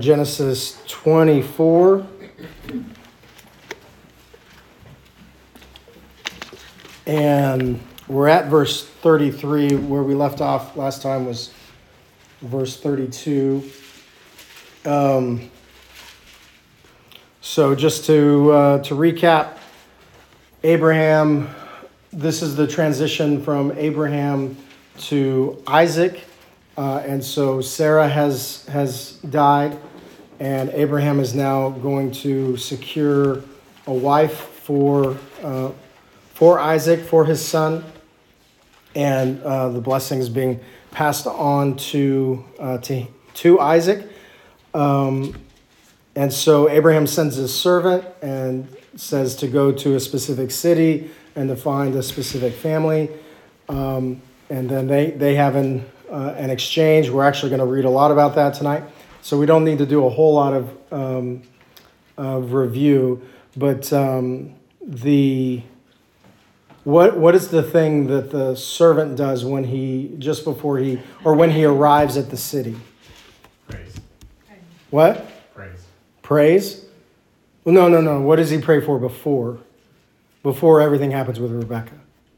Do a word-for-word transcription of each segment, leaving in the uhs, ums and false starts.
Genesis twenty-four. And we're at verse thirty-three. Where we left off last time was verse thirty-two. Um, so just to uh, to recap, Abraham, this is the transition from Abraham to Isaac. Uh, and so Sarah has has died, and Abraham is now going to secure a wife for uh, for Isaac, for his son, and uh, the blessings being passed on to uh, to to Isaac. Um, and so Abraham sends his servant and says to go to a specific city and to find a specific family, um, and then they they have an Uh, an exchange. We're actually going to read a lot about that tonight, so we don't need to do a whole lot of um, of review. But um, the what what is the thing that the servant does when he just before he or when he arrives at the city? Praise. What? Praise. Praise? Well, no, no, no. What does he pray for before? Before everything happens with Rebecca?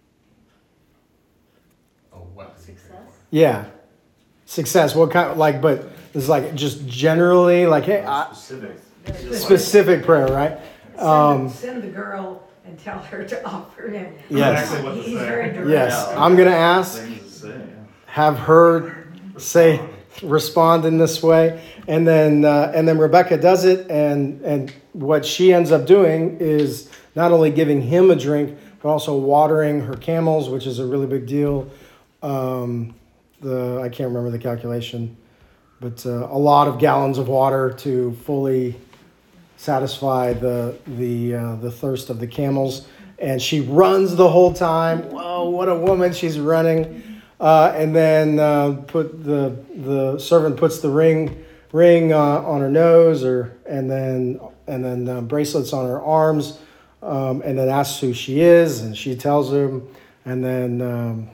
Yeah, success. What kind? Like, but it's like just generally, like, hey, I, specific, specific prayer, right? Um, send, send the girl and tell her to offer him. Yes. Exactly He's very direct. Yes. Yeah. I'm gonna ask. Say, yeah. Have her say, respond in this way, and then uh, and then Rebecca does it, and and what she ends up doing is not only giving him a drink, but also watering her camels, which is a really big deal. Um, The I can't remember the calculation, but uh, a lot of gallons of water to fully satisfy the the uh, the thirst of the camels. And she runs the whole time. Whoa, what a woman! She's running, uh, and then uh, put the the servant puts the ring ring uh, on her nose, or and then and then uh, bracelets on her arms, um, and then asks who she is, and she tells him, and then. Um,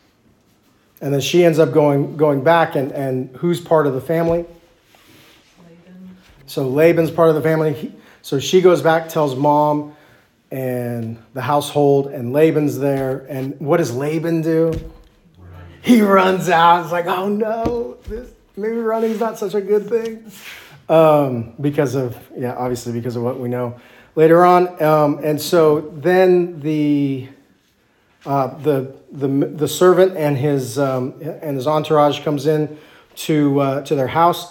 And then she ends up going going back, and, and who's part of the family? Laban. So Laban's part of the family. He, so she goes back, tells mom and the household, and Laban's there. And what does Laban do? He runs out. It's like, oh no, this, maybe running's not such a good thing. Um, because of, yeah, obviously because of what we know later on. Um, and so then the... Uh, the the the servant and his um, and his entourage comes in to uh, to their house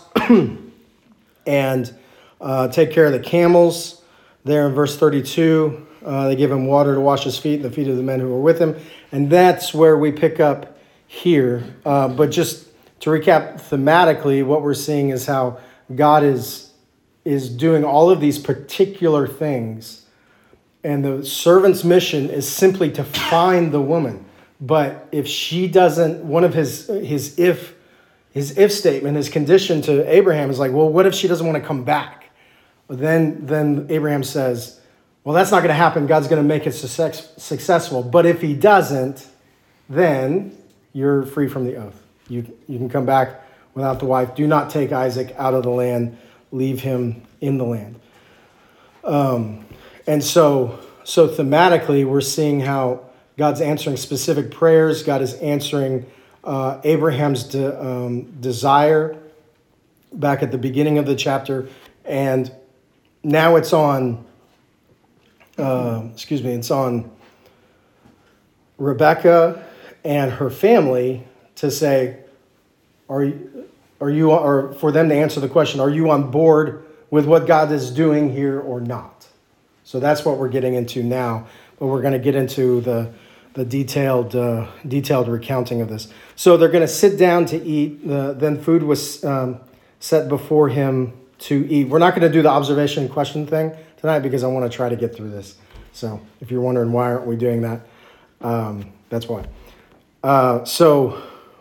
and uh, take care of the camels. There in verse thirty-two, uh, they give him water to wash his feet and the feet of the men who were with him, and that's where we pick up here. Uh, but just to recap thematically, what we're seeing is how God is is doing all of these particular things. And the servant's mission is simply to find the woman. But if she doesn't, one of his his if his if statement, his condition to Abraham is like, well, what if she doesn't want to come back? Well, then then Abraham says, well, that's not going to happen. God's going to make it success, successful. But if he doesn't, then you're free from the oath. You you can come back without the wife. Do not take Isaac out of the land. Leave him in the land. Um. And so, so thematically, we're seeing how God's answering specific prayers. God is answering uh, Abraham's de, um, desire back at the beginning of the chapter, and now it's on. Uh, excuse me, it's on Rebecca and her family to say, "Are you, are you, or for them to answer the question, are you on board with what God is doing here or not?" So that's what we're getting into now, but we're going to get into the the detailed uh, detailed recounting of this. So they're going to sit down to eat. Uh, then food was um, set before him to eat. We're not going to do the observation question thing tonight because I want to try to get through this. So if you're wondering why aren't we doing that, um, that's why. Uh, so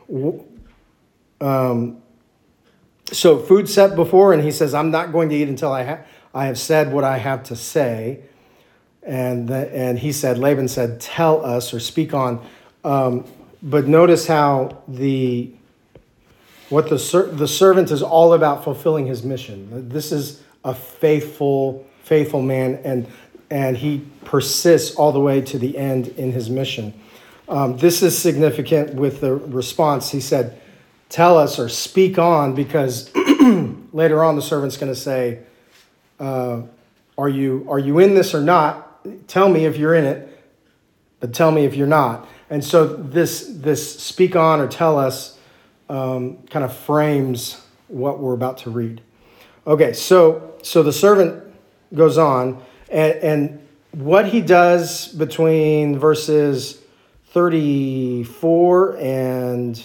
um, so food set before, and he says, "I'm not going to eat until I have." I have said what I have to say. And the, and he said, Laban said, tell us or speak on. Um, but notice how the What the ser- the servant is all about fulfilling his mission. This is a faithful, faithful man, and and he persists all the way to the end in his mission. Um, this is significant with the response. He said, "Tell us or speak on," because later on the servant's going to say, uh, "Are you are you in this or not? Tell me if you're in it, but tell me if you're not." And so this this speak on or tell us um, kind of frames what we're about to read. Okay, so so the servant goes on, and, and what he does between verses thirty-four and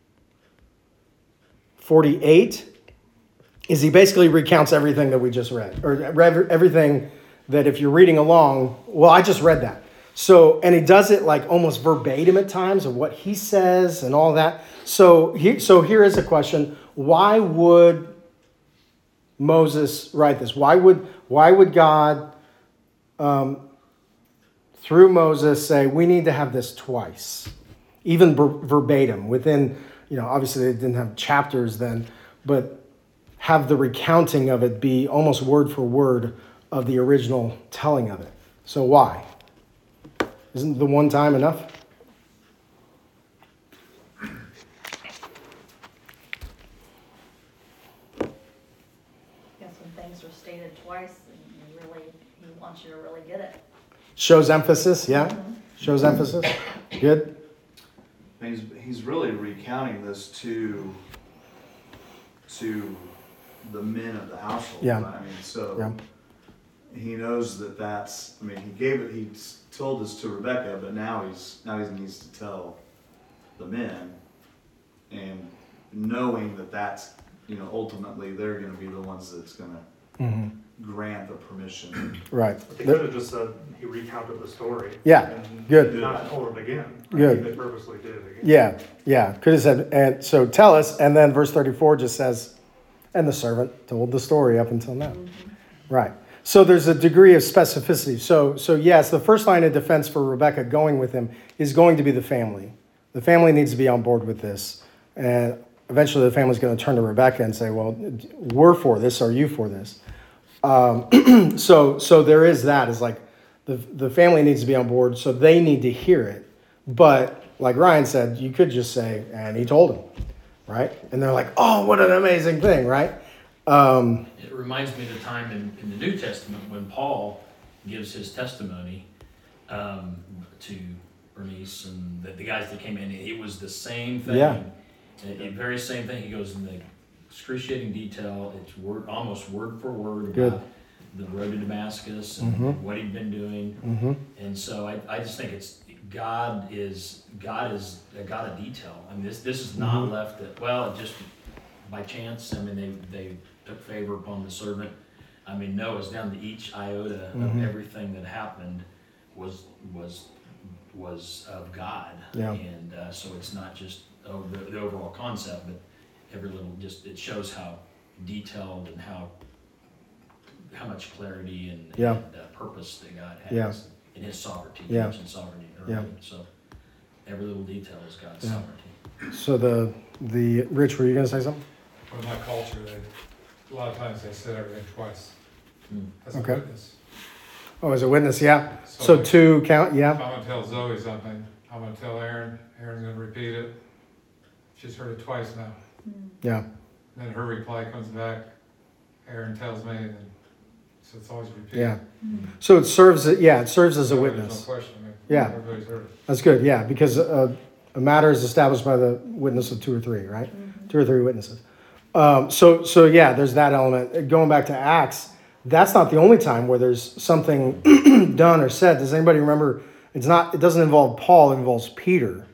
forty-eight is he basically recounts everything that we just read, or everything that if you're reading along, well, I just read that. So, and he does it like almost verbatim at times of what he says and all that. So, he, so here is a question: why would Moses write this? Why would why would God, um, through Moses, say we need to have this twice, even ver- verbatim within? You know, obviously they didn't have chapters then, but have the recounting of it be almost word for word of the original telling of it. So why? Isn't the one time enough? Guess when things are stated twice, and you really, he wants you to really get it. Shows emphasis, yeah? Mm-hmm. Shows emphasis. Good. He's he's really recounting this to to the men of the household. Yeah. I mean, so Yeah. he knows that that's. I mean, he gave it. He told this to Rebecca, but now he's now he needs to tell the men, and knowing that that's, you know, ultimately they're going to be the ones that's going to Mm-hmm. grant the permission. Right. They could have just said he recounted the story. Yeah, and good. Not told it again. I Good. think they purposely did it again. Yeah, yeah. Could have said, and so tell us, and then verse thirty-four just says, and the servant told the story up until now. Mm-hmm. Right. So there's a degree of specificity. So, so yes, the first line of defense for Rebecca going with him is going to be the family. The family needs to be on board with this. And eventually the family's going to turn to Rebecca and say, well, we're for this. Are you for this? Um, so, so there is that. It's like the, the family needs to be on board, so they need to hear it. But like Ryan said, you could just say, and he told him, right? And they're like, oh, what an amazing thing, right? Um, It reminds me of the time in, in the New Testament when Paul gives his testimony um, to Bernice and the, the guys that came in. It was the same thing. Yeah. The, the very same thing. He goes in the excruciating detail. It's word, almost word for word Good. about the road to Damascus and Mhm. what he'd been doing. mhm. And so I, I just think it's God is God is a God of detail. I mean, this this is not Mhm. left at, well, just by chance. I mean, they they took favor upon the servant. I mean, no, it's down to each iota Mhm. of everything that happened was was was of God. Yeah. And uh, so it's not just oh, the, the overall concept, but every little just it shows how detailed and how how much clarity and, Yeah. and uh, purpose that God has Yeah. in His sovereignty. Yeah. He mentioned sovereignty earlier. Yeah. So every little detail is God's Yeah. sovereignty. So the the Rich, were you gonna say something? With my culture, they, a lot of times they said everything twice. Hmm. As a Okay. witness. Oh, as a witness, yeah. So like, two count, If yeah. I'm gonna tell Zoe something, I'm gonna tell Erin, Erin's gonna repeat it. She's heard it twice now. Yeah. Then her reply comes back, Erin tells me, and then, so it's always repeated. Yeah. So it serves, yeah, it serves as a So there's witness. no question, I mean, Yeah. everybody's heard it. That's good, yeah, because uh, a matter is established by the witness of two or three, right? Two or three witnesses. Um, so, so yeah, there's that element. Going back to Acts, that's not the only time where there's something done or said. Does anybody remember? It's not. It doesn't involve Paul. It involves Peter.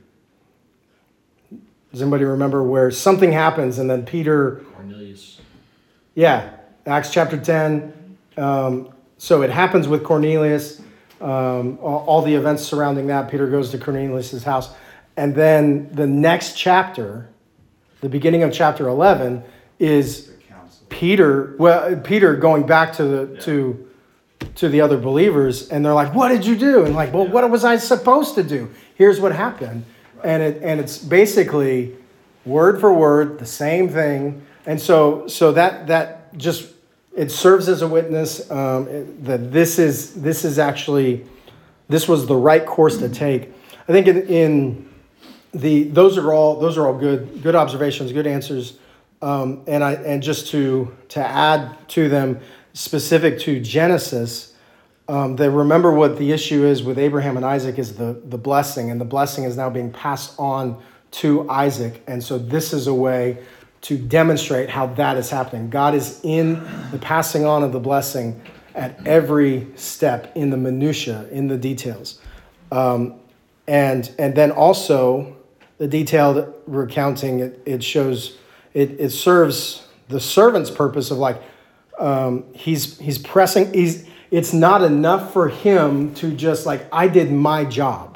Does anybody remember where something happens and then Peter? Cornelius. Yeah, Acts chapter ten. Um, so it happens with Cornelius. Um, all, all the events surrounding that. Peter goes to Cornelius' house, and then the next chapter, the beginning of chapter eleven, is The council. Peter. Well, Peter going back to the Yeah. to to the other believers, and they're like, "What did you do?" And like, "Well, what was I supposed to do? Here's what happened." And it and it's basically word for word, the same thing. And so, so that that just it serves as a witness um, it- that this is this is actually this was the right course to take. I think in, in the those are all those are all good good observations, good answers. Um, and I and just to to add to them, specific to Genesis, um, they remember what the issue is with Abraham and Isaac is the the blessing, and the blessing is now being passed on to Isaac. And so this is a way to demonstrate how that is happening. God is in the passing on of the blessing at every step, in the minutia, in the details, um, and and then also the detailed recounting. It, it shows. It, it serves the servant's purpose of like um, he's he's pressing. He's it's not enough for him to just like I did my job.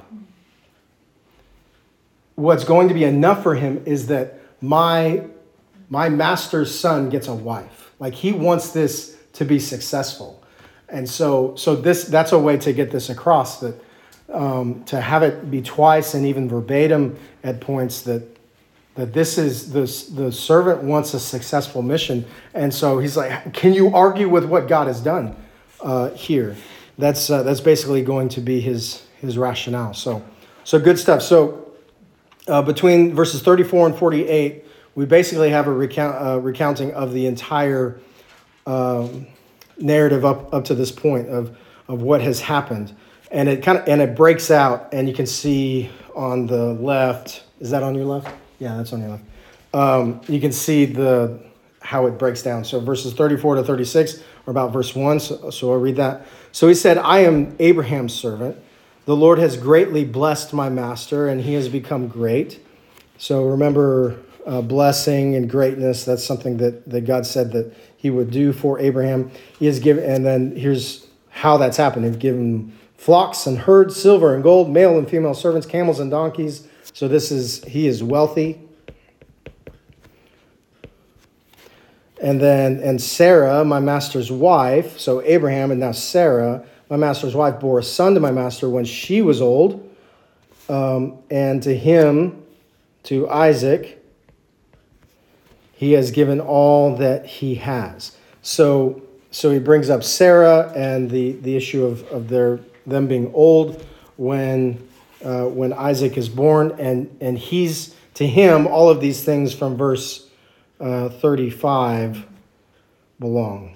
What's going to be enough for him is that my my master's son gets a wife. Like he wants this to be successful, and so so this that's a way to get this across, that um, to have it be twice and even verbatim at points that. That this is the the servant wants a successful mission, and so he's like, "Can you argue with what God has done uh, here?" That's uh, that's basically going to be his his rationale. So so good stuff. So uh, between verses thirty-four and forty-eight, we basically have a recount uh, recounting of the entire um, narrative up up to this point of of what has happened, and it kind of and it breaks out, and you can see on the left. Is that on your left? Yeah, that's on your left. Um, you can see the how it breaks down. So verses thirty-four to thirty-six are about verse one. So, so I'll read that. So he said, I am Abraham's servant. The Lord has greatly blessed my master, and he has become great. So remember, uh, blessing and greatness, that's something that, that God said that he would do for Abraham. He has given, and then here's how that's happened. He's given flocks and herds, silver and gold, male and female servants, camels and donkeys. So this is, he is wealthy. And then, and Sarah, my master's wife, so Abraham and now Sarah, my master's wife, bore a son to my master when she was old. Um, and to him, to Isaac, he has given all that he has. So, so he brings up Sarah and the, the issue of, of their them being old when Uh, when Isaac is born, and, and he's, to him, all of these things from verse uh, thirty-five belong.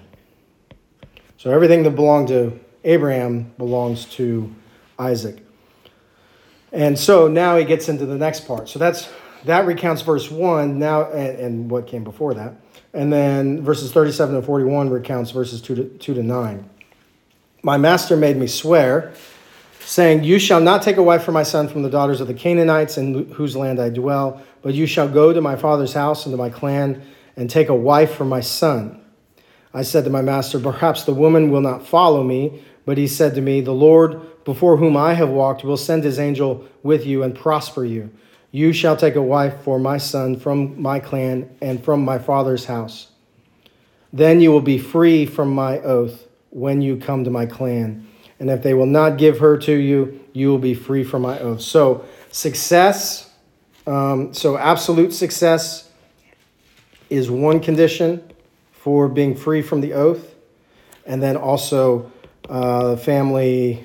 So everything that belonged to Abraham belongs to Isaac. And so now he gets into the next part. So that's that recounts verse one now, and, and what came before that. And then verses thirty-seven to forty-one recounts verses two to, two to nine. My master made me swear, saying, you shall not take a wife for my son from the daughters of the Canaanites in whose land I dwell, but you shall go to my father's house and to my clan and take a wife for my son. I said to my master, perhaps the woman will not follow me. But he said to me, the Lord before whom I have walked will send his angel with you and prosper you. You shall take a wife for my son from my clan and from my father's house. Then you will be free from my oath when you come to my clan. And if they will not give her to you, you will be free from my oath. So success, um, so absolute success is one condition for being free from the oath. And then also uh, family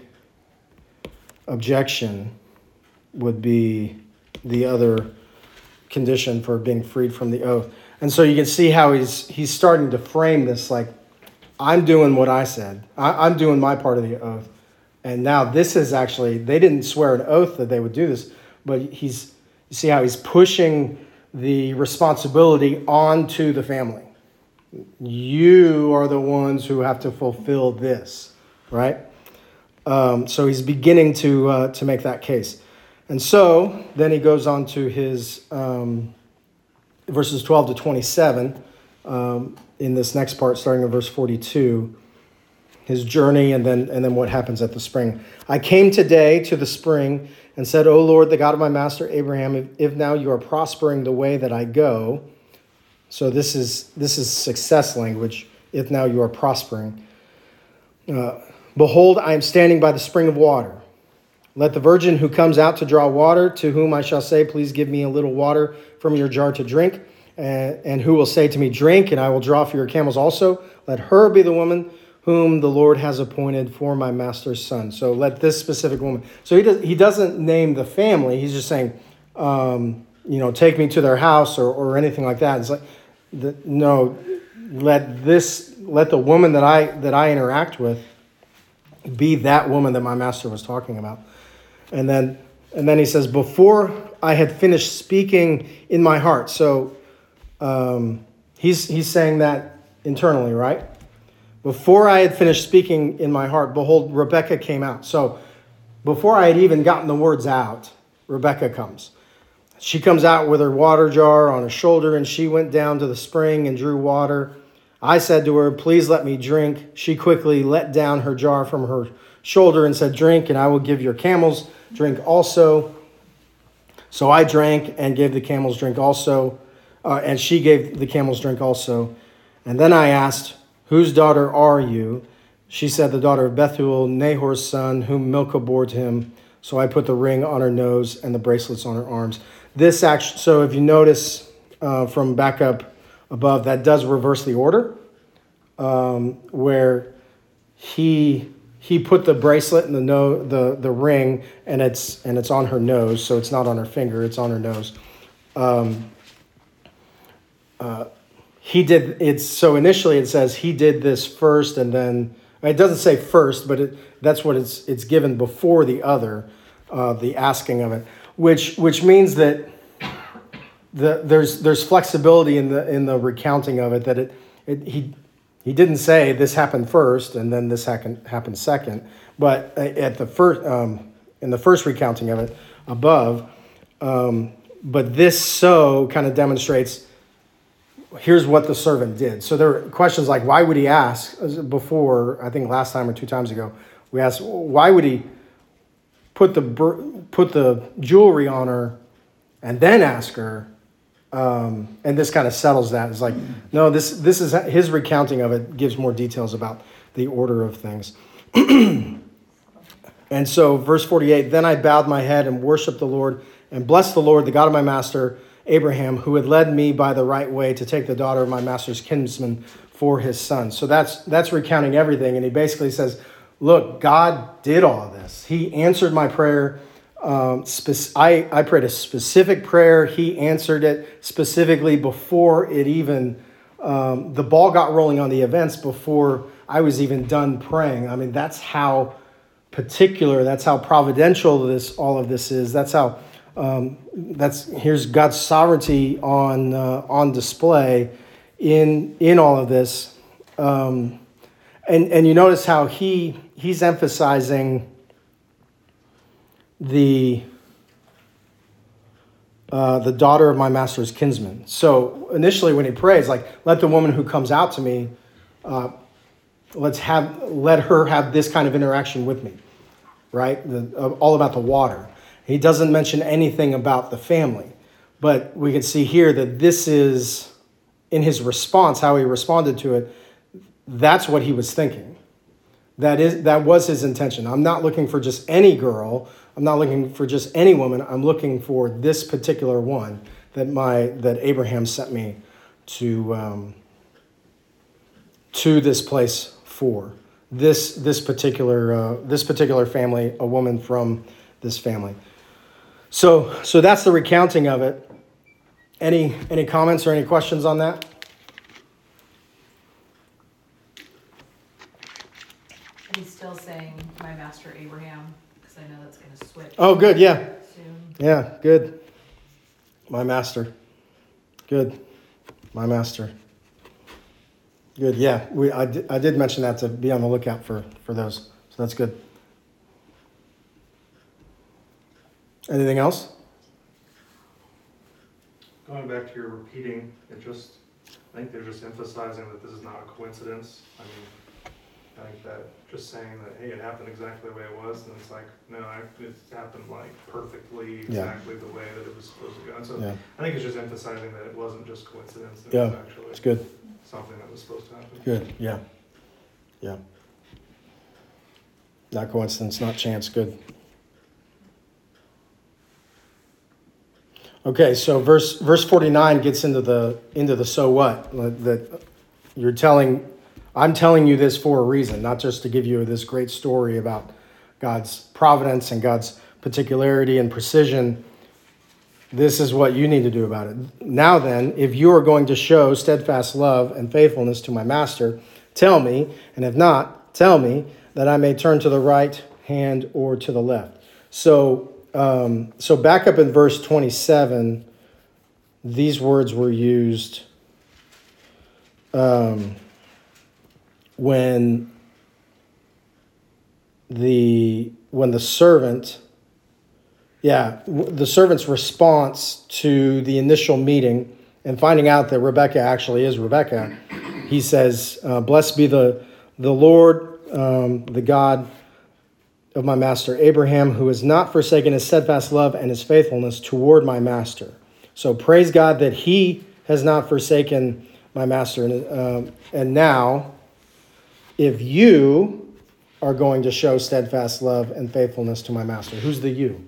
objection would be the other condition for being freed from the oath. And so you can see how he's he's starting to frame this like, I'm doing what I said. I, I'm doing my part of the oath. And now this is actually, they didn't swear an oath that they would do this, but he's, you see how he's pushing the responsibility onto the family. You are the ones who have to fulfill this, right? Um, so he's beginning to uh, to make that case. And so then he goes on to his um, verses twelve to twenty-seven. Um, in this next part, starting in verse forty-two, his journey and then and then what happens at the spring. I came today to the spring and said, O Lord, the God of my master Abraham, if, if now you are prospering the way that I go. So this is this is success language. If now you are prospering. Uh, Behold, I am standing by the spring of water. Let the virgin who comes out to draw water, to whom I shall say, please give me a little water from your jar to drink, and, and who will say to me, drink, and I will draw for your camels also. Let her be the woman whom the Lord has appointed for my master's son. So let this specific woman. So he does, he doesn't name the family. He's just saying, um, you know, take me to their house or, or anything like that. It's like, the, no, let this, let the woman that I that I interact with be that woman that my master was talking about. And then and then he says, before I had finished speaking in my heart. So um, he's he's saying that internally, right? Before I had finished speaking in my heart, behold, Rebekah came out. So before I had even gotten the words out, Rebekah comes. She comes out with her water jar on her shoulder, and she went down to the spring and drew water. I said to her, please let me drink. She quickly let down her jar from her shoulder and said, drink, and I will give your camels drink also. So I drank and gave the camels drink also, uh, and she gave the camels drink also. And then I asked, whose daughter are you? She said, the daughter of Bethuel, Nahor's son, whom Milcah bore to him. So I put the ring on her nose and the bracelets on her arms. This action, so if you notice uh, from back up above, that does reverse the order, um, where he he put the bracelet and the no the the ring, and it's and it's on her nose, so it's not on her finger, it's on her nose. Um, uh, he did it's so initially it says he did this first, and then it doesn't say first, but it, that's what it's it's given before the other, uh, the asking of it, which which means that the there's there's flexibility in the in the recounting of it, that it, it he he didn't say this happened first and then this happened happened second, but at the first um, in the first recounting of it above, um, but this so kind of demonstrates here's what the servant did. So there are questions like, why would he ask? Before, I think last time or two times ago, we asked, why would he put the put the jewelry on her and then ask her? Um, and this kind of settles that. It's like, no, this this is his recounting of it gives more details about the order of things. And so verse forty-eight, then I bowed my head and worshiped the Lord and blessed the Lord, the God of my master, Abraham, who had led me by the right way to take the daughter of my master's kinsman for his son. So that's that's recounting everything. And he basically says, look, God did all this. He answered my prayer. Um, spec- I, I prayed a specific prayer. He answered it specifically before it even, um, the ball got rolling on the events before I was even done praying. I mean, that's how particular, that's how providential this all of this is. That's how Um, that's here's God's sovereignty on uh, on display in in all of this, um, and and you notice how he he's emphasizing the uh, the daughter of my master's kinsman. So initially, when he prays, like, let the woman who comes out to me, uh, let's have let her have this kind of interaction with me, right? The, uh, all about the water. He doesn't mention anything about the family, but we can see here that this is, in his response, how he responded to it, that's what he was thinking. That is, that was his intention. I'm not looking for just any girl. I'm not looking for just any woman. I'm looking for this particular one that my that Abraham sent me to um, to this place for. This this particular uh, this particular family, a woman from this family. So, so that's the recounting of it. Any any comments or any questions on that? He's still saying my master Abraham, because I know that's going to switch. Oh, good, yeah, Soon. yeah, good. My master, good. My master, good. Yeah, we I did, I did mention that to be on the lookout for for those. So that's good. Anything else? Going back to your repeating, it just, I think they're just emphasizing that this is not a coincidence. I mean, I think that just saying that, hey, it happened exactly the way it was, and it's like, no, I, it happened like perfectly, exactly yeah. the way that it was supposed to go. And so Yeah. I think it's just emphasizing that it wasn't just coincidence, it Yeah, was actually it's good. something that was supposed to happen. Good, yeah, yeah. Not coincidence, not chance, good. Okay, so verse verse forty-nine gets into the into the so what that you're telling. I'm telling you this for a reason, not just to give you this great story about God's providence and God's particularity and precision. This is what you need to do about it. Now then, if you are going to show steadfast love and faithfulness to my master, tell me, and if not, tell me, that I may turn to the right hand or to the left. So, um, so back up in verse twenty-seven, these words were used um, when the when the servant, yeah, the servant's response to the initial meeting and finding out that Rebecca actually is Rebecca. He says, uh, "Blessed be the the Lord, um, the God of my master Abraham, who has not forsaken his steadfast love and his faithfulness toward my master." So praise God that he has not forsaken my master. And, uh, and now, if you are going to show steadfast love and faithfulness to my master, who's the you?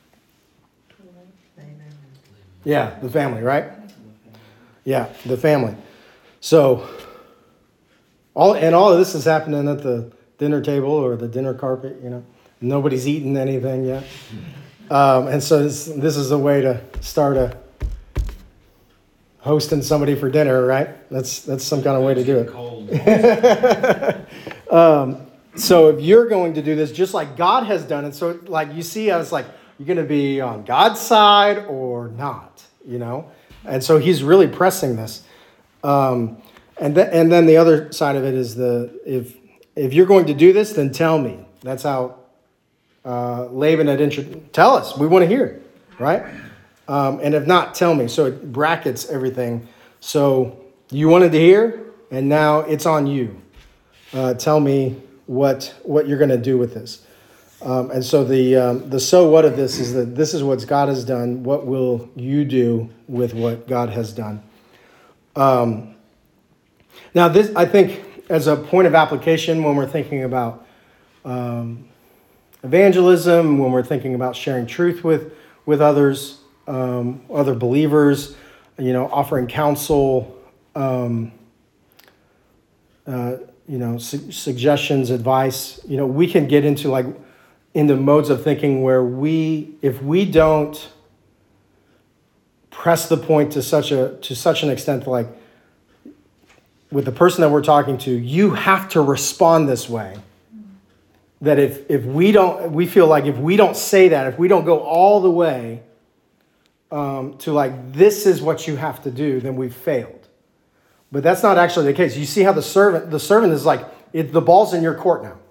Yeah, the family, right? Yeah, the family. So, all and all of this is happening at the dinner table or the dinner carpet, you know. Nobody's eaten anything yet. Um, and so this, this is a way to start a hosting somebody for dinner, right? That's that's some kind of way to do it. um, so if you're going to do this, just like God has done it, so like you see, I was like, you're going to be on God's side or not, you know? And so he's really pressing this. Um, and, th- and then the other side of it is the, if if you're going to do this, then tell me. That's how uh, Laban had introduced, tell us, we want to hear it, right? Um, and if not, tell me. So it brackets everything. So you wanted to hear, and now it's on you. Uh, tell me what what you're going to do with this. Um, and so the um, the so what of this is that this is what God has done. What will you do with what God has done? Um, now, this I think as a point of application when we're thinking about um, evangelism, when we're thinking about sharing truth with with others, um, other believers, you know, offering counsel, um, uh, you know, su- suggestions, advice. You know, we can get into like. into modes of thinking where we, if we don't press the point to such a to such an extent, like with the person that we're talking to, you have to respond this way. That if if we don't, we feel like if we don't say that, if we don't go all the way um, to like this is what you have to do, then we've failed. But that's not actually the case. You see how the servant the servant is like it, the ball's in your court now.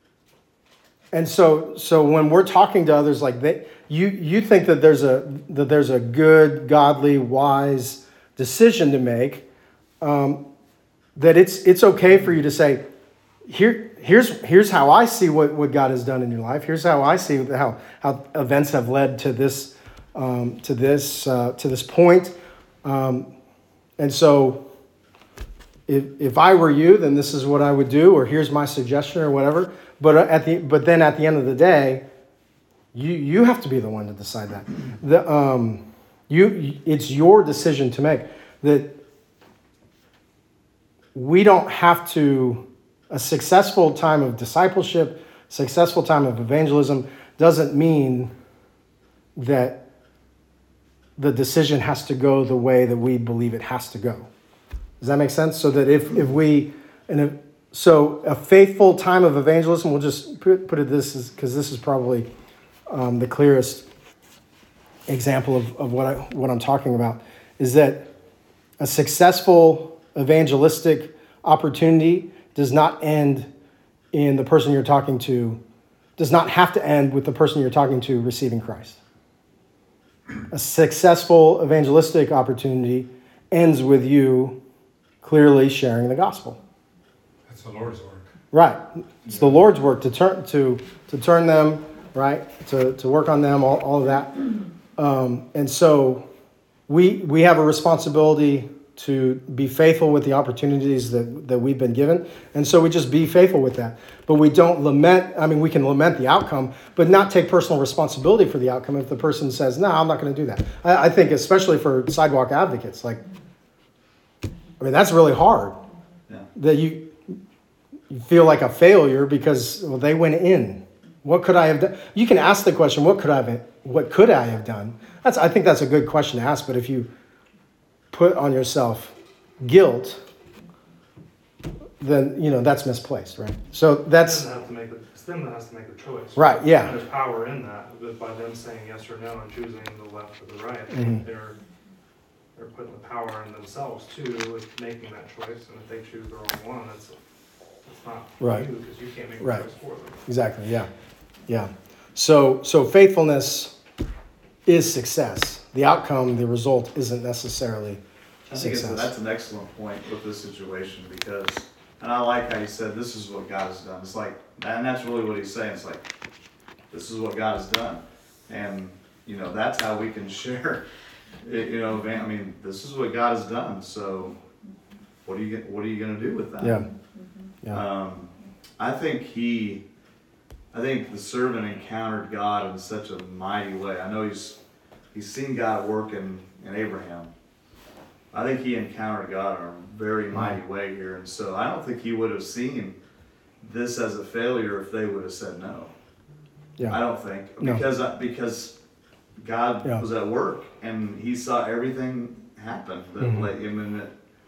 And so, so when we're talking to others, like they, you, you think that there's a that there's a good, godly, wise decision to make. Um, that it's it's okay for you to say, here here's here's how I see what, what God has done in your life. Here's how I see how how events have led to this um, to this uh, to this point. Um, and so, if if I were you, then this is what I would do, or here's my suggestion, or whatever. But at the but then at the end of the day, you you have to be the one to decide that. The um you it's your decision to make. That we don't have to. A successful time of discipleship, successful time of evangelism doesn't mean that the decision has to go the way that we believe it has to go. Does that make sense? So that if if we and if So a faithful time of evangelism, we'll just put, put it this because this is probably um, the clearest example of, of what, I, what I'm talking about, is that a successful evangelistic opportunity does not end in the person you're talking to, does not have to end with the person you're talking to receiving Christ. A successful evangelistic opportunity ends with you clearly sharing the gospel. It's the Lord's work. Right. It's the Lord's work to turn to to turn them, right? To to work on them, all, all of that. Um, and so we we have a responsibility to be faithful with the opportunities that, that we've been given. And so we just be faithful with that. But we don't lament. I mean, we can lament the outcome, but not take personal responsibility for the outcome if the person says, no, I'm not going to do that. I, I think especially for sidewalk advocates, like, I mean, that's really hard. Yeah. That you, you feel like a failure because, well, they went in. What could I have done? You can ask the question, what could I have, what could I have done? That's, I think that's a good question to ask. But if you put on yourself guilt, then, you know, that's misplaced, right? So that's, It's them that have to make the, it's them that has to make the choice. right, yeah. And there's power in that, but by them saying yes or no and choosing the left or the right, Mhm. they're, they're putting the power in themselves too with making that choice, and if they choose the wrong one, that's, it's not Right. you, because you can't make the Right. choice for them. Exactly, yeah. Yeah. So, so faithfulness is success. The outcome, the result isn't necessarily I think it's, success. that's an excellent point with this situation because, and I like how you said, this is what God has done. It's like, and that's really what he's saying. It's like, this is what God has done. And, you know, that's how we can share, it, you know, I mean, this is what God has done. So what are you, what are you going to do with that? Yeah. Yeah. Um, I think he, I think the servant encountered God in such a mighty way. I know he's, he's seen God work in, in Abraham. I think he encountered God in a very mighty way here. And so I don't think he would have seen this as a failure if they would have said no. Yeah. I don't think. No. Because, because God Yeah. was at work and he saw everything happen that Mhm. led him in that,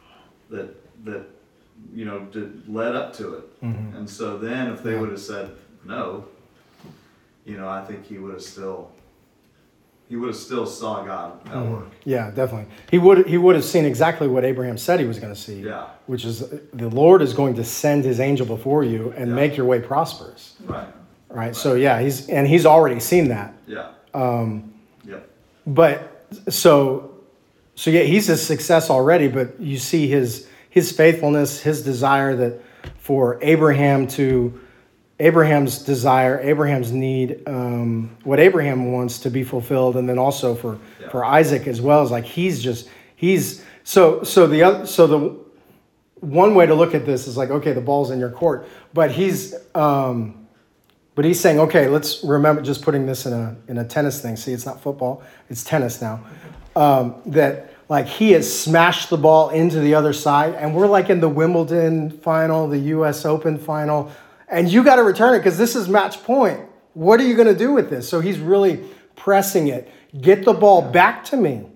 that, that, you know, did, led up to it. Mhm. And so then if they Yeah. would have said no, you know, I think he would have still, he would have still saw God at Mhm. work. Yeah, definitely. He would he would have seen exactly what Abraham said he was going to see. Yeah. Which is the Lord is going to send his angel before you and Yeah. make your way prosperous. Right. Right. So yeah, he's and he's already seen that. Yeah. Um, Yep. but so so yeah, he's a success already, but you see his his faithfulness, his desire that for Abraham to Abraham's desire, Abraham's need, um, what Abraham wants to be fulfilled, and then also for, Yeah. for Isaac as well, is like he's just he's so so the other so the one way to look at this is like, okay, the ball's in your court, but he's um, but he's saying, okay, let's remember, just putting this in a in a tennis thing. See, it's not football, it's tennis now. Um, that like he has smashed the ball into the other side, and we're like in the Wimbledon final, the U S Open final. And you got to return it because this is match point. What are you going to do with this? So he's really pressing it. Get the ball back to me.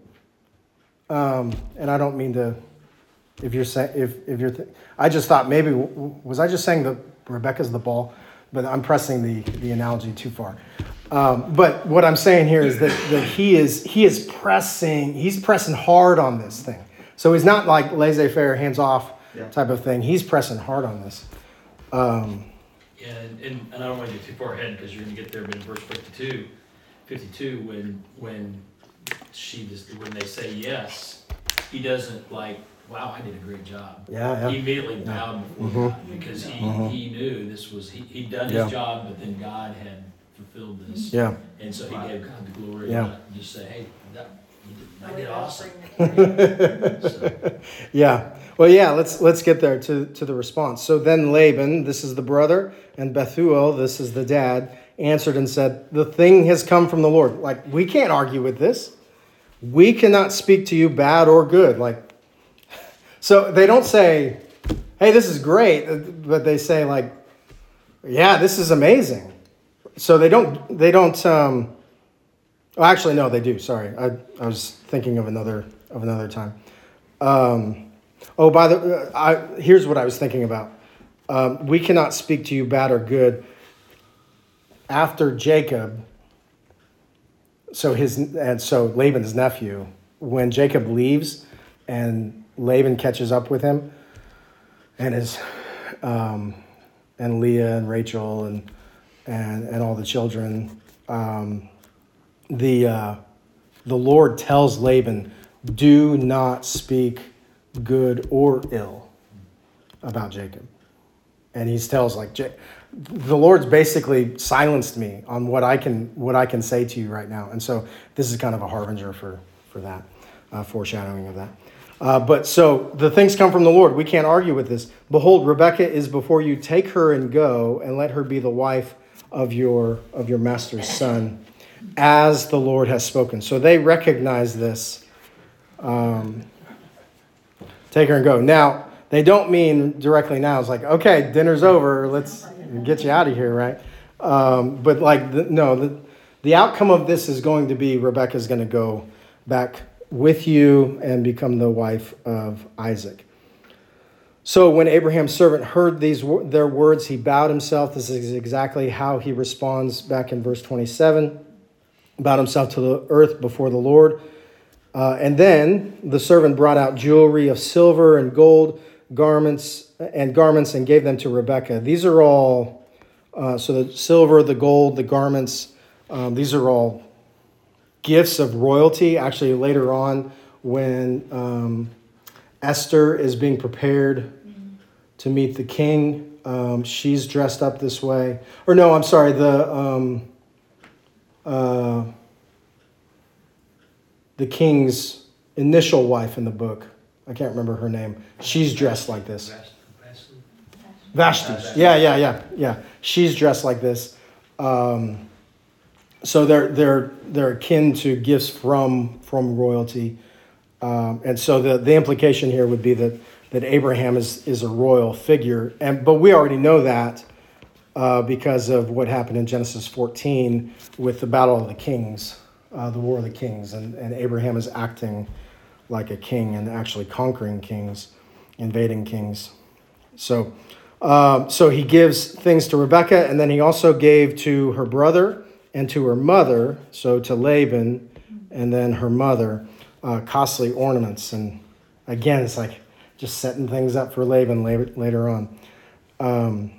Um, and I don't mean to, if you're saying, if, if you're, th- I just thought maybe, was I just saying that Rebecca's the ball? But I'm pressing the, the analogy too far. Um, but what I'm saying here is that, that he is, he is pressing, he's pressing hard on this thing. So he's not like laissez-faire, hands off Yeah. type of thing. He's pressing hard on this. Um, Yeah, and, and, and I don't want to get too far ahead because you're going to get there, but in verse fifty-two, fifty-two, when when she just, when they say yes, he doesn't like, wow, I did a great job. Yeah, yeah. He immediately bowed before Mhm. God because he, Mhm. he knew this was, he, he'd done his Yeah. job, but then God had fulfilled this. Yeah. And so he gave God the glory. Yeah. And just say, hey, that, you did, I We did all awesome. bring the credit. So, Yeah. Well, yeah, let's let's get there to, to the response. So then Laban, this is the brother, and Bethuel, this is the dad, answered and said, the thing has come from the Lord. Like, we can't argue with this. We cannot speak to you bad or good. Like, so they don't say, hey, this is great, but they say like, yeah, this is amazing. So they don't, they don't, um, well, actually, no, they do. Sorry. I, I was thinking of another, of another time. Um, Oh, by the, I, here's what I was thinking about. Um, we cannot speak to you bad or good. After Jacob, so his and so Laban's nephew, when Jacob leaves, and Laban catches up with him, and his, um, and Leah and Rachel and and and all the children, um, the uh, the Lord tells Laban, do not speak good or ill about Jacob. And he tells like, the Lord's basically silenced me on what I can what I can say to you right now. And so this is kind of a harbinger for, for that, uh, foreshadowing of that. Uh, but so the things come from the Lord. We can't argue with this. Behold, Rebekah is before you. Take her and go, and let her be the wife of your of your master's son, as the Lord has spoken. So they recognize this. Um, take her and go. Now, they don't mean directly now. It's like, okay, dinner's over. Let's get you out of here, right? Um, but like, the, no, the, the outcome of this is going to be Rebekah's going to go back with you and become the wife of Isaac. So when Abraham's servant heard these their words, he bowed himself. This is exactly how he responds back in verse twenty-seven. Bowed himself to the earth before the Lord. Uh, and then the servant brought out jewelry of silver and gold, garments and garments, and gave them to Rebekah. These are all, uh, so the silver, the gold, the garments, um, these are all gifts of royalty. Actually, later on, when um, Esther is being prepared to meet the king, um, she's dressed up this way. Or no, I'm sorry, the um, uh, the king's initial wife in the book. I can't remember her name. She's dressed like this. Vashti. Yeah, yeah, yeah, yeah. She's dressed like this. Um, so they're they're they're akin to gifts from from royalty, um, and so the the implication here would be that that Abraham is is a royal figure, and but we already know that uh, because of what happened in Genesis fourteen with the battle of the kings, uh, the war of the kings, and and Abraham is acting like a king and actually conquering kings, invading kings. So. Um, so he gives things to Rebekah, and then he also gave to her brother and to her mother, so to Laban, and then her mother, uh, costly ornaments. And again, it's like just setting things up for Laban later, later on. Um,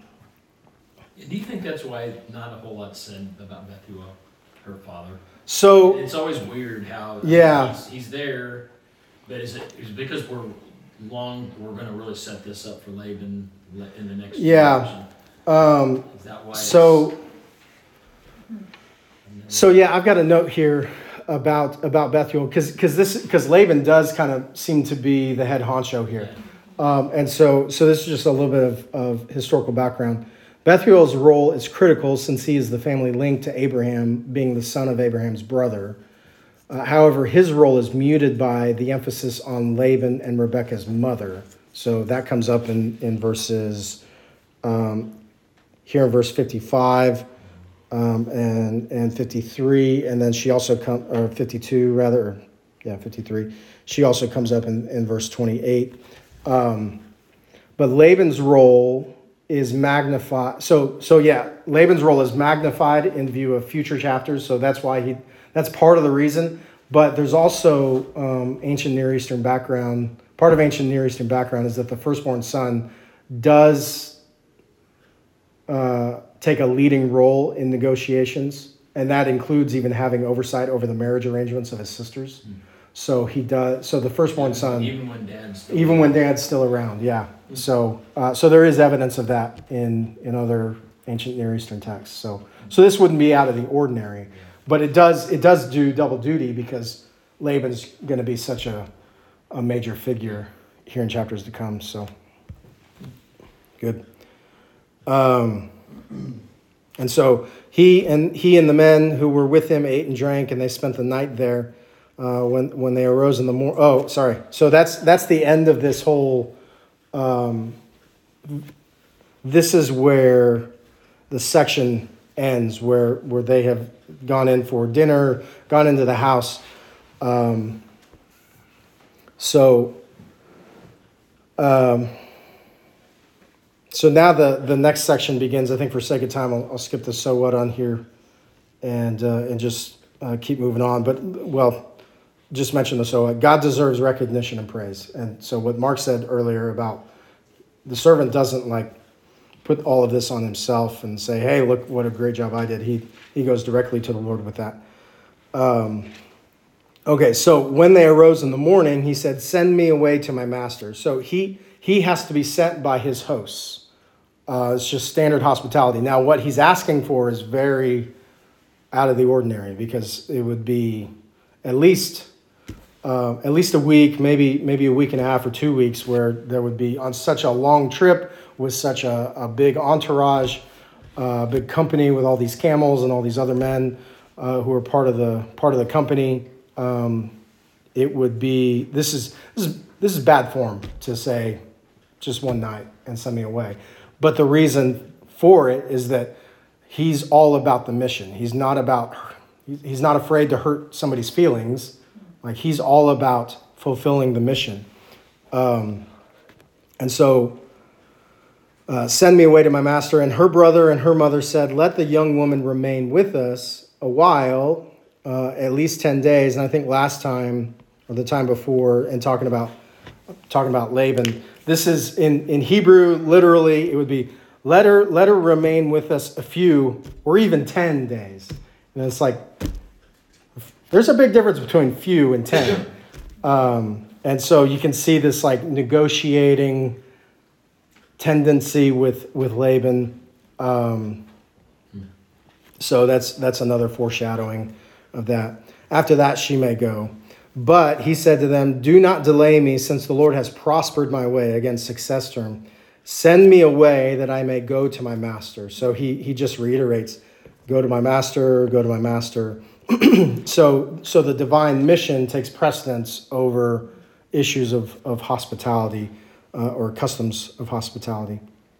Do you think that's why not a whole lot said about Bethuel, her father? so, It's always weird how Yeah. he's, he's there, but is it is it because we're long, we're going to really set this up for Laban in the next Yeah. generation? um, Is that why? so, it's- so yeah, I've got a note here about about Bethuel because because this because Laban does kind of seem to be the head honcho here. Um, and so, so this is just a little bit of, of historical background. Bethuel's role is critical since he is the family link to Abraham, being the son of Abraham's brother. Uh, however, his role is muted by the emphasis on Laban and Rebekah's mother. So that comes up in, in verses, um, here in verse fifty-five um, and, and fifty-three. And then she also comes, or fifty-two rather, or, yeah, fifty-three. She also comes up in, in verse twenty-eight. Um, but Laban's role is magnified. So, so yeah, Laban's role is magnified in view of future chapters. So that's why he, that's part of the reason. But there's also um, ancient Near Eastern background. Part of ancient Near Eastern background is that the firstborn son does uh, take a leading role in negotiations. And that includes even having oversight over the marriage arrangements of his sisters. Mm. So he does. So the firstborn son, even when dad's still even when dad's still around, yeah. So, uh, so there is evidence of that in in other ancient Near Eastern texts. So, so this wouldn't be out of the ordinary, but it does it does do double duty because Laban's going to be such a a major figure here in chapters to come. So, good. Um, and so he and he and the men who were with him ate and drank, and they spent the night there. Uh, when when they arose in the morning. Oh, sorry. So that's that's the end of this whole. Um, this is where the section ends, where where they have gone in for dinner, gone into the house. Um, so. Um, so now the the next section begins. I think for sake of time, I'll, I'll skip the so what on here, and uh, and just uh, keep moving on. But well. Just mention the so God deserves recognition and praise. And so what Mark said earlier about the servant doesn't like put all of this on himself and say, hey, look what a great job I did. He he goes directly to the Lord with that. Um, okay, so when they arose in the morning, he said, send me away to my master. So he he has to be sent by his hosts. Uh, it's just standard hospitality. Now, what he's asking for is very out of the ordinary because it would be at least uh, at least a week, maybe maybe a week and a half or two weeks, where there would be on such a long trip with such a, a big entourage, a uh, big company with all these camels and all these other men uh, who are part of the part of the company. Um, it would be this is this is this is bad form to say just one night and send me away, but the reason for it is that he's all about the mission. He's not about he's not afraid to hurt somebody's feelings. Like he's all about fulfilling the mission. Um, and so uh, send me away to my master. And her brother and her mother said, let the young woman remain with us a while, uh, at least ten days. And I think last time or the time before, and talking about talking about Laban, this is in, in Hebrew, literally, it would be let her, let her remain with us a few or even ten days. And it's like, there's a big difference between few and ten. Um, and so you can see this like negotiating tendency with, with Laban. Um, so that's that's another foreshadowing of that. After that, she may go. But he said to them, do not delay me, since the Lord has prospered my way. Again, success term. Send me away that I may go to my master. So he he just reiterates, go to my master, go to my master. so so the divine mission takes precedence over issues of, of hospitality uh, or customs of hospitality.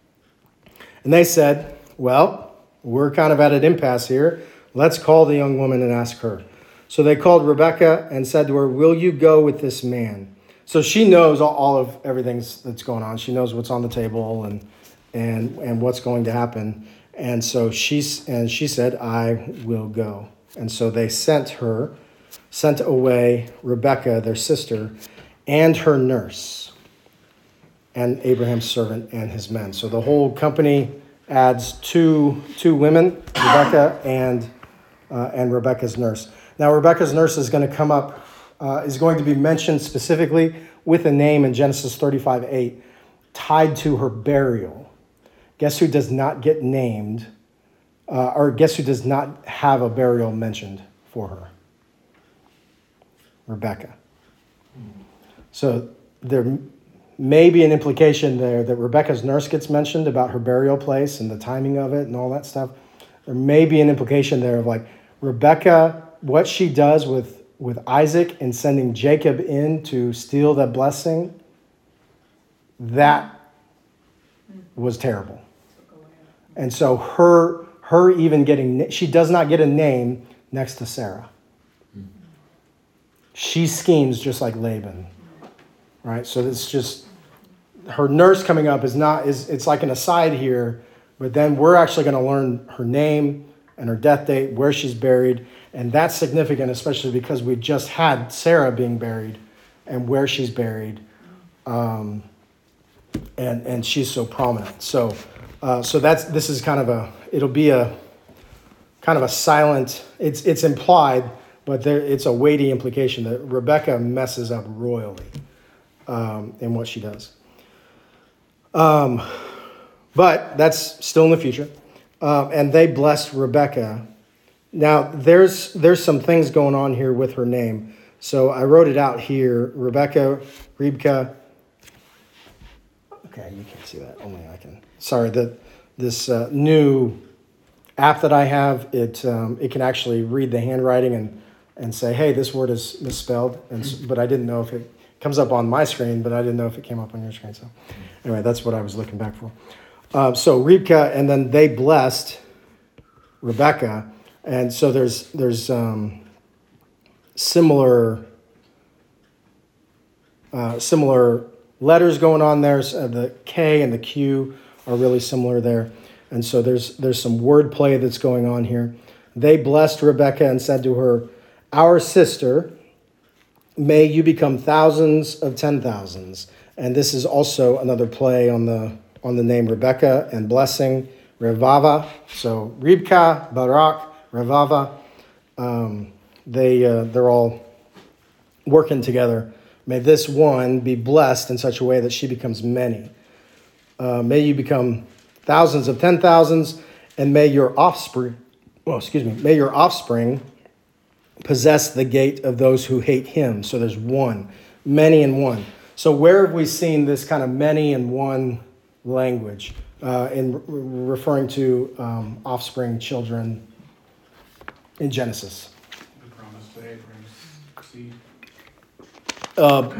And they said, well, we're kind of at an impasse here. Let's call the young woman and ask her. So they called Rebekah and said to her, will you go with this man? So she knows all, all of everything that's going on. She knows what's on the table and and and what's going to happen. And so she's and she said, I will go. And so they sent her, sent away Rebekah, their sister, and her nurse, and Abraham's servant and his men. So the whole company adds two two women, Rebekah and uh, and Rebekah's nurse. Now Rebekah's nurse is going to come up, uh, is going to be mentioned specifically with a name in Genesis thirty-five eight, tied to her burial. Guess who does not get named? Uh, or guess who does not have a burial mentioned for her? Rebekah. So there may be an implication there that Rebekah's nurse gets mentioned about her burial place and the timing of it and all that stuff. There may be an implication there of like Rebekah, what she does with, with Isaac and sending Jacob in to steal that blessing, that was terrible. And so her... Her even getting, she does not get a name next to Sarah. She schemes just like Laban, right? So it's just, her nurse coming up is not, is it's like an aside here, but then we're actually going to learn her name and her death date, where she's buried. And that's significant, especially because we just had Sarah being buried and where she's buried. Um, and, and she's so prominent. So, uh, so that's, this is kind of a, it'll be a kind of a silent, it's it's implied, but there it's a weighty implication that Rebekah messes up royally um, in what she does. Um, but that's still in the future. Um, and they blessed Rebekah. Now, there's there's some things going on here with her name. So I wrote it out here. Rebekah, Ribka. Okay, you can't see that. Only I can. Sorry, that this uh, new app that I have, it um, it can actually read the handwriting and, and say, hey, this word is misspelled. And so, but I didn't know if it comes up on my screen, but I didn't know if it came up on your screen. So anyway, that's what I was looking back for. Uh, so Ribka, and then they blessed Rebekah. And so there's there's um, similar uh, similar letters going on there. So the K and the Q are really similar there. And so there's there's some wordplay that's going on here. They blessed Rebekah and said to her, our sister, may you become thousands of ten thousands. And this is also another play on the on the name Rebekah and blessing, Revava. So Ribka, Barak, Revava. Um, they uh, they're all working together. May this one be blessed in such a way that she becomes many. Uh, may you become thousands of ten thousands, and may your offspring, well, excuse me, may your offspring possess the gate of those who hate him. So there's one, many and one. So where have we seen this kind of many and one language uh, in re- referring to um, offspring, children in Genesis? The promise to Abraham's seed. Uh,